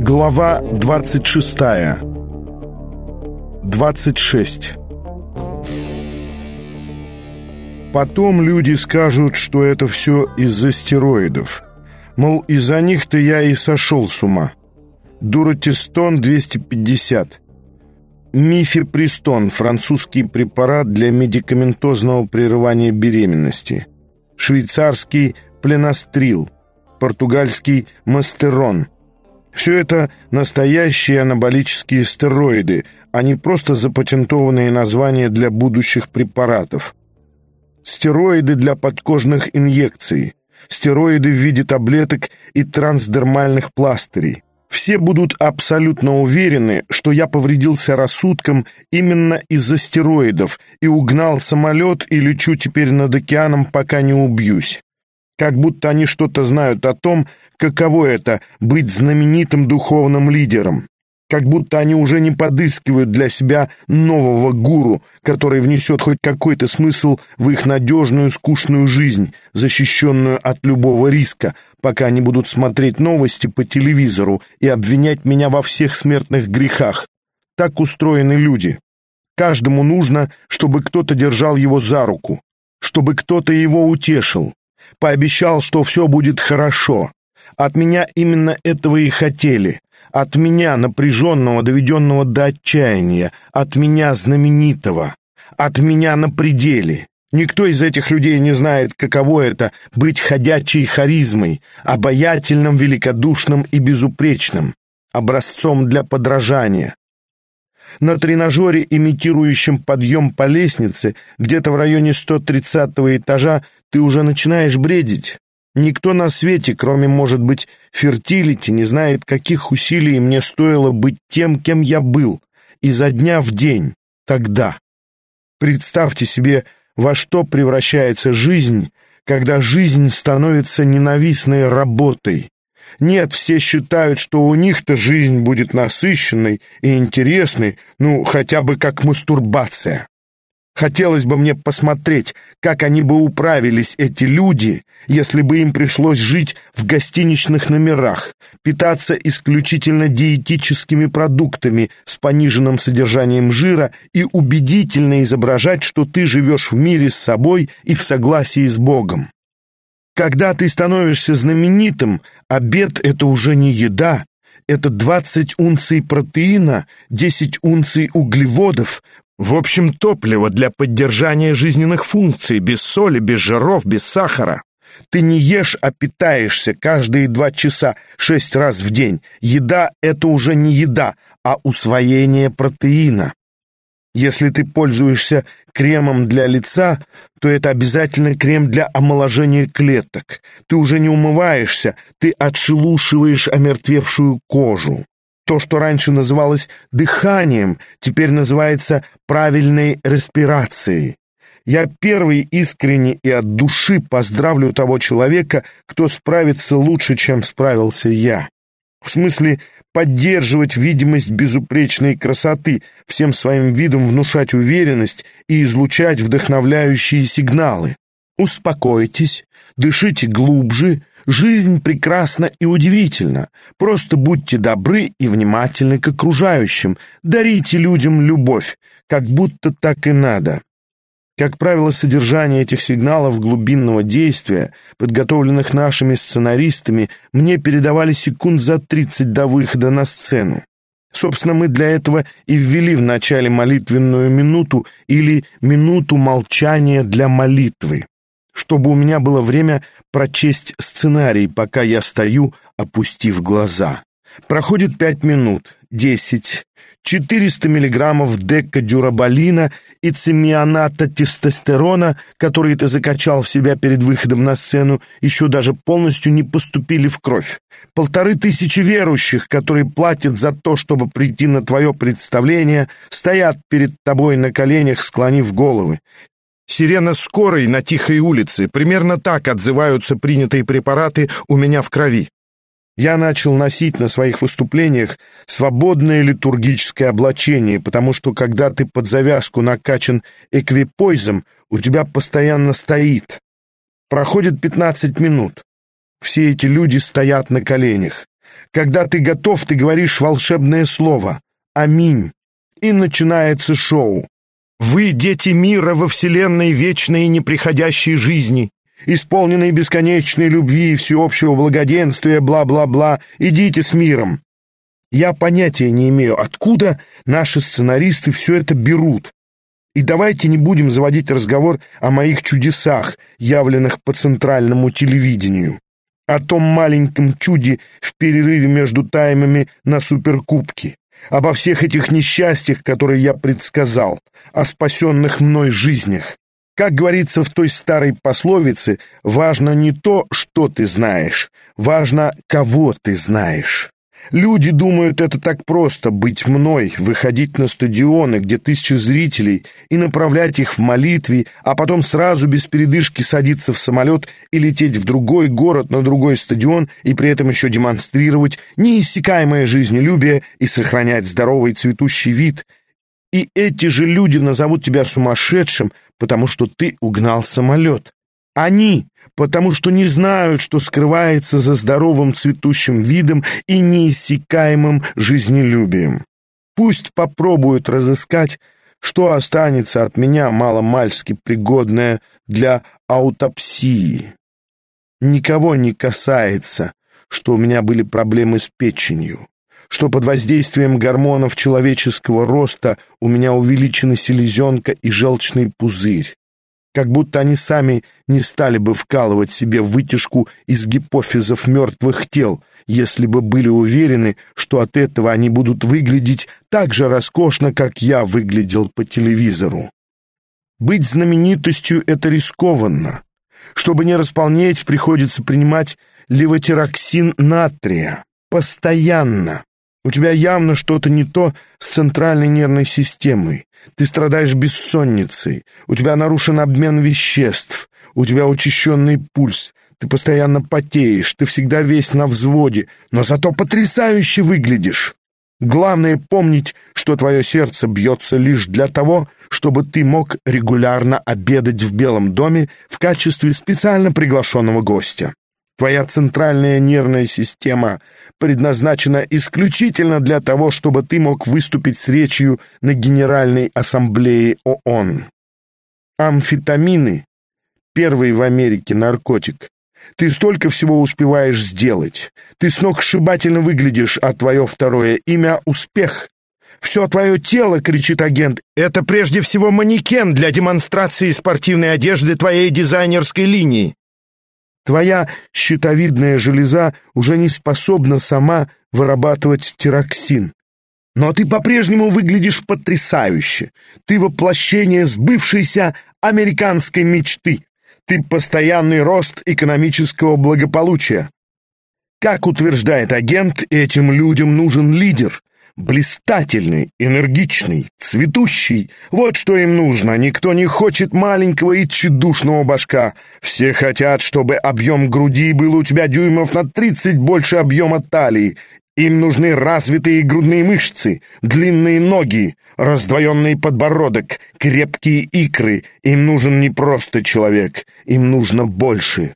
Глава 26. 26. Потом люди скажут, что это все из-за стероидов. Мол, из-за них-то я и сошел с ума. Дуратистон 250. Мифепристон – французский препарат для медикаментозного прерывания беременности. Швейцарский пленастрил, португальский мастерон. Все это настоящие анаболические стероиды, а не просто запатентованные названия для будущих препаратов. Стероиды для подкожных инъекций, стероиды в виде таблеток и трансдермальных пластырей. Все будут абсолютно уверены, что я повредился рассудком именно из-за стероидов и угнал самолет и лечу теперь над океаном, пока не убьюсь. Как будто они что-то знают о том, каково это — быть знаменитым духовным лидером. Как будто они уже не подыскивают для себя нового гуру, который внесет хоть какой-то смысл в их надежную, скучную жизнь, защищенную от любого риска, пока они будут смотреть новости по телевизору и обвинять меня во всех смертных грехах. Так устроены люди. Каждому нужно, чтобы кто-то держал его за руку, чтобы кто-то его утешил, пообещал, что все будет хорошо. От меня именно этого и хотели. От меня, напряженного, доведенного до отчаяния, от меня, знаменитого, от меня на пределе. Никто из этих людей не знает, каково это — быть ходячей харизмой, обаятельным, великодушным и безупречным, образцом для подражания. На тренажере, имитирующем подъем по лестнице, где-то в районе 130-го этажа, ты уже начинаешь бредить. Никто на свете, кроме, может быть, фертилити, не знает, каких усилий мне стоило быть тем, кем я был, изо дня в день, тогда. Представьте себе, во что превращается жизнь, когда жизнь становится ненавистной работой. Нет, все считают, что у них-то жизнь будет насыщенной и интересной, хотя бы как мастурбация. Хотелось бы мне посмотреть, как они бы управились, эти люди, если бы им пришлось жить в гостиничных номерах, питаться исключительно диетическими продуктами с пониженным содержанием жира и убедительно изображать, что ты живешь в мире с собой и в согласии с Богом. Когда ты становишься знаменитым, обед — это уже не еда, это 20 унций протеина, 10 унций углеводов, в общем, топливо для поддержания жизненных функций, без соли, без жиров, без сахара. Ты не ешь, а питаешься каждые 2 часа 6 раз в день. Еда — это уже не еда, а усвоение протеина. Если ты пользуешься кремом для лица, то это обязательно крем для омоложения клеток. Ты уже не умываешься, ты отшелушиваешь омертвевшую кожу. То, что раньше называлось дыханием, теперь называется правильной респирацией. Я первый искренне и от души поздравлю того человека, кто справится лучше, чем справился я. В смысле, поддерживать видимость безупречной красоты, всем своим видом внушать уверенность и излучать вдохновляющие сигналы. Успокойтесь, дышите глубже. Жизнь прекрасна и удивительна. Просто будьте добры и внимательны к окружающим. Дарите людям любовь, как будто так и надо. Как правило, содержание этих сигналов глубинного действия, подготовленных нашими сценаристами, мне передавали секунд за 30 до выхода на сцену. Собственно, мы для этого и ввели в начале молитвенную минуту или минуту молчания для молитвы, чтобы у меня было время прочесть сценарий, пока я стою, опустив глаза. Проходит 5 минут, 10, 400 миллиграммов декадюраболина и цимионата тестостерона, которые ты закачал в себя перед выходом на сцену, еще даже полностью не поступили в кровь. 1500 верующих, которые платят за то, чтобы прийти на твое представление, стоят перед тобой на коленях, склонив головы. Сирена скорой на тихой улице. Примерно так отзываются принятые препараты у меня в крови. Я начал носить на своих выступлениях свободное литургическое облачение, потому что, когда ты под завязку накачан эквипойзом, у тебя постоянно стоит. Проходит 15 минут. Все эти люди стоят на коленях. Когда ты готов, ты говоришь волшебное слово «Аминь», и начинается шоу. Вы — дети мира во вселенной вечной и неприходящей жизни, исполненной бесконечной любви и всеобщего благоденствия, бла-бла-бла, идите с миром. Я понятия не имею, откуда наши сценаристы все это берут. И давайте не будем заводить разговор о моих чудесах, явленных по центральному телевидению, о том маленьком чуде в перерыве между таймами на суперкубке, обо всех этих несчастьях, которые я предсказал, о спасенных мной жизнях. Как говорится в той старой пословице, важно не то, что ты знаешь, важно, кого ты знаешь. Люди думают, это так просто — быть мной, выходить на стадионы, где тысячи зрителей, и направлять их в молитве, а потом сразу без передышки садиться в самолет и лететь в другой город, на другой стадион, и при этом еще демонстрировать неиссякаемое жизнелюбие и сохранять здоровый цветущий вид. И эти же люди назовут тебя сумасшедшим, потому что ты угнал самолет. Они, потому что не знают, что скрывается за здоровым цветущим видом и неиссякаемым жизнелюбием. Пусть попробуют разыскать, что останется от меня маломальски пригодное для аутопсии. Никого не касается, что у меня были проблемы с печенью, что под воздействием гормонов человеческого роста у меня увеличены селезенка и желчный пузырь. Как будто они сами не стали бы вкалывать себе вытяжку из гипофизов мертвых тел, если бы были уверены, что от этого они будут выглядеть так же роскошно, как я выглядел по телевизору. Быть знаменитостью — это рискованно. Чтобы не располнеть, приходится принимать левотироксин натрия. Постоянно. У тебя явно что-то не то с центральной нервной системой. Ты страдаешь бессонницей, у тебя нарушен обмен веществ, у тебя учащенный пульс, ты постоянно потеешь, ты всегда весь на взводе, но зато потрясающе выглядишь. Главное помнить, что твое сердце бьется лишь для того, чтобы ты мог регулярно обедать в Белом доме в качестве специально приглашенного гостя. Твоя центральная нервная система предназначена исключительно для того, чтобы ты мог выступить с речью на Генеральной Ассамблее ООН. Амфетамины — первый в Америке наркотик. Ты столько всего успеваешь сделать. Ты сногсшибательно выглядишь, а твое второе имя — успех. «Все твое тело, — кричит агент, — это прежде всего манекен для демонстрации спортивной одежды твоей дизайнерской линии. Твоя щитовидная железа уже не способна сама вырабатывать тироксин. Но ты по-прежнему выглядишь потрясающе. Ты воплощение сбывшейся американской мечты. Ты постоянный рост экономического благополучия. Как утверждает агент, этим людям нужен лидер. Блистательный, энергичный, цветущий. Вот что им нужно. Никто не хочет маленького и тщедушного башка. Все хотят, чтобы объем груди был у тебя дюймов на 30 больше объема талии. Им нужны развитые грудные мышцы, длинные ноги, раздвоенный подбородок, крепкие икры. Им нужен не просто человек, им нужно больше.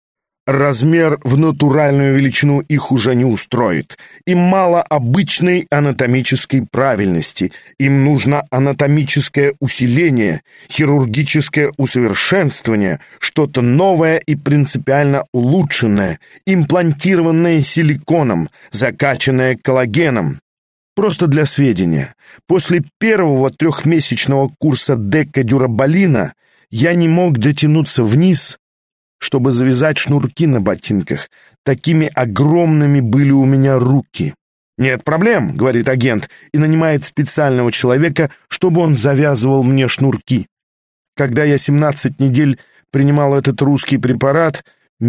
Размер в натуральную величину их уже не устроит. Им мало обычной анатомической правильности. Им нужно анатомическое усиление, хирургическое усовершенствование, что-то новое и принципиально улучшенное, имплантированное силиконом, закачанное коллагеном. Просто для сведения, после первого 3-месячного курса декадюраболина я не мог дотянуться вниз, чтобы завязать шнурки на ботинках. Такими огромными были у меня руки. «Нет проблем», — говорит агент, и нанимает специального человека, чтобы он завязывал мне шнурки. Когда я 17 недель принимал этот русский препарат,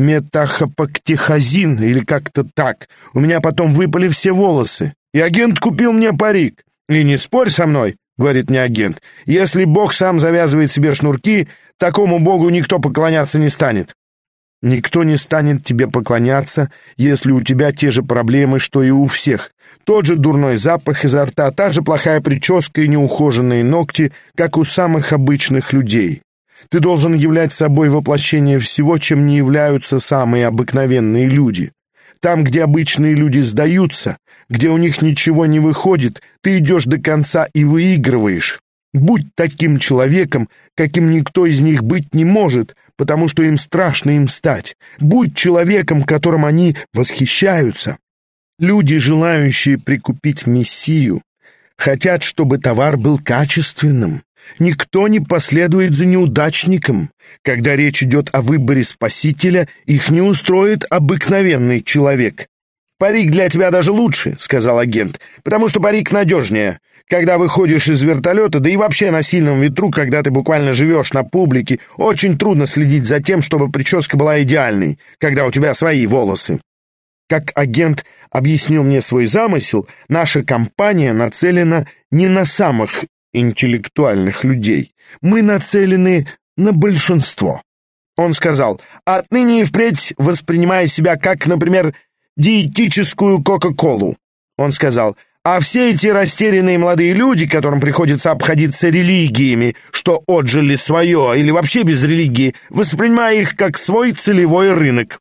метахапактихазин или как-то так, у меня потом выпали все волосы, и агент купил мне парик. «И не спорь со мной», — говорит мне агент, — «если Бог сам завязывает себе шнурки, такому Богу никто поклоняться не станет». Никто не станет тебе поклоняться, если у тебя те же проблемы, что и у всех. Тот же дурной запах изо рта, та же плохая прическа и неухоженные ногти, как у самых обычных людей. Ты должен являть собой воплощение всего, чем не являются самые обыкновенные люди. Там, где обычные люди сдаются, где у них ничего не выходит, ты идешь до конца и выигрываешь. Будь таким человеком, каким никто из них быть не может, потому что им страшно им стать. Будь человеком, которым они восхищаются. Люди, желающие прикупить Мессию, хотят, чтобы товар был качественным. Никто не последует за неудачником. Когда речь идет о выборе спасителя, их не устроит обыкновенный человек. «Парик для тебя даже лучше», — сказал агент, «потому что парик надежнее. Когда выходишь из вертолета, да и вообще на сильном ветру, когда ты буквально живешь на публике, очень трудно следить за тем, чтобы прическа была идеальной, когда у тебя свои волосы». Как агент объяснил мне свой замысел, наша компания нацелена не на самых интеллектуальных людей. Мы нацелены на большинство. Он сказал: «Отныне и впредь воспринимай себя как, например, диетическую Кока-Колу». Он сказал: «А все эти растерянные молодые люди, которым приходится обходиться религиями, что отжили свое, или вообще без религии, воспринимай их как свой целевой рынок».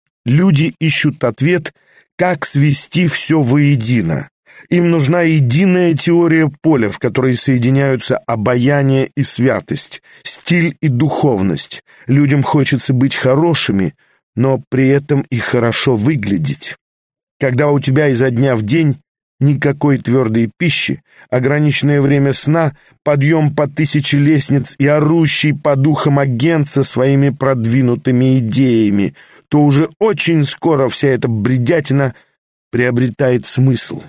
Люди ищут ответ, как свести все воедино. Им нужна единая теория поля, в которой соединяются обаяние и святость, стиль и духовность. Людям хочется быть хорошими, но при этом и хорошо выглядеть. Когда у тебя изо дня в день никакой твердой пищи, ограниченное время сна, подъем по 1000 лестниц и орущий по духам агент со своими продвинутыми идеями, то уже очень скоро вся эта бредятина приобретает смысл.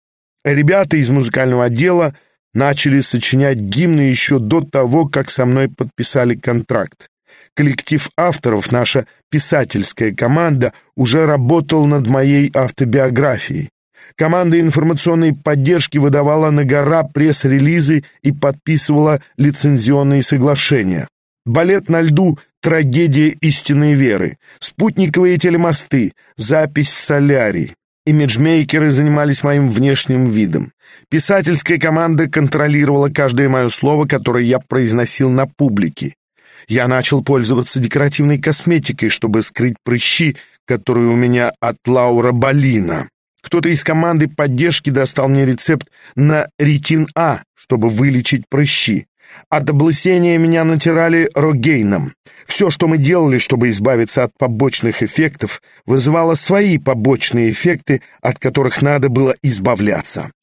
Ребята из музыкального отдела начали сочинять гимны еще до того, как со мной подписали контракт. Коллектив авторов, наша писательская команда, уже работал над моей автобиографией. Команда информационной поддержки выдавала на гора пресс-релизы и подписывала лицензионные соглашения. Балет на льду «Трагедия истинной веры», спутниковые телемосты, запись в солярий. Имиджмейкеры занимались моим внешним видом. Писательская команда контролировала каждое мое слово, которое я произносил на публике. Я начал пользоваться декоративной косметикой, чтобы скрыть прыщи, которые у меня от Лаура Болина. Кто-то из команды поддержки достал мне рецепт на ретин-А, чтобы вылечить прыщи. От облысения меня натирали рогейном. Все, что мы делали, чтобы избавиться от побочных эффектов, вызывало свои побочные эффекты, от которых надо было избавляться.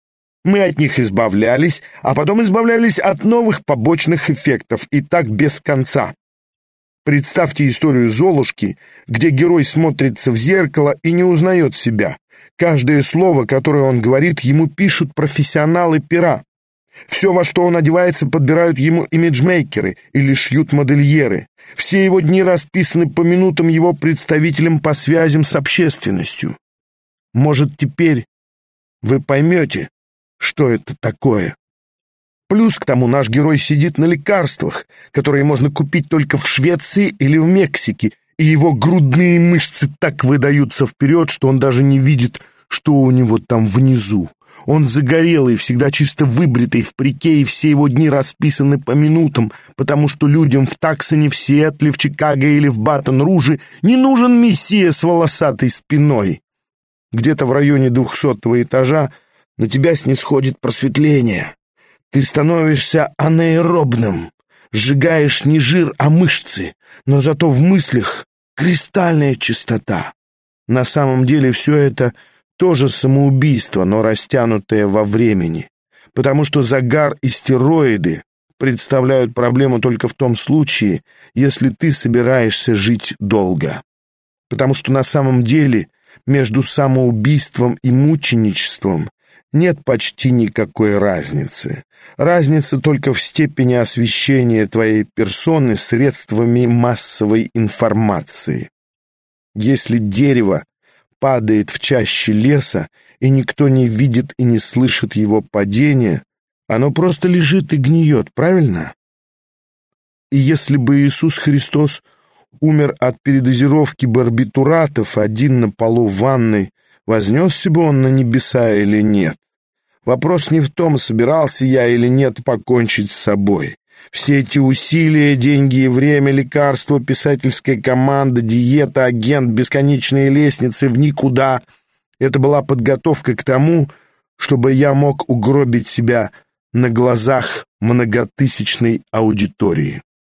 Мы от них избавлялись, а потом избавлялись от новых побочных эффектов, и так без конца. Представьте историю Золушки, где герой смотрится в зеркало и не узнает себя. Каждое слово, которое он говорит, ему пишут профессионалы пера. Все, во что он одевается, подбирают ему имиджмейкеры или шьют модельеры. Все его дни расписаны по минутам его представителям по связям с общественностью. Может, теперь вы поймете, что это такое? Плюс к тому наш герой сидит на лекарствах, которые можно купить только в Швеции или в Мексике, и его грудные мышцы так выдаются вперед, что он даже не видит, что у него там внизу. Он загорелый, всегда чисто выбритый, в парике, и все его дни расписаны по минутам, потому что людям в Таксоне, в Сиэтле, в Чикаго или в Батон-Руже не нужен мессия с волосатой спиной. Где-то в районе 200-го этажа на тебя снисходит просветление. Ты становишься анаэробным, сжигаешь не жир, а мышцы, но зато в мыслях кристальная чистота. На самом деле все это тоже самоубийство, но растянутое во времени, потому что загар и стероиды представляют проблему только в том случае, если ты собираешься жить долго. Потому что на самом деле между самоубийством и мученичеством нет почти никакой разницы. Разница только в степени освещения твоей персоны средствами массовой информации. Если дерево падает в чаще леса, и никто не видит и не слышит его падения, оно просто лежит и гниет, правильно? И если бы Иисус Христос умер от передозировки барбитуратов один на полу в ванной, вознесся бы он на небеса или нет? Вопрос не в том, собирался я или нет покончить с собой. Все эти усилия, деньги и время, лекарства, писательская команда, диета, агент, бесконечные лестницы в никуда — это была подготовка к тому, чтобы я мог угробить себя на глазах многотысячной аудитории.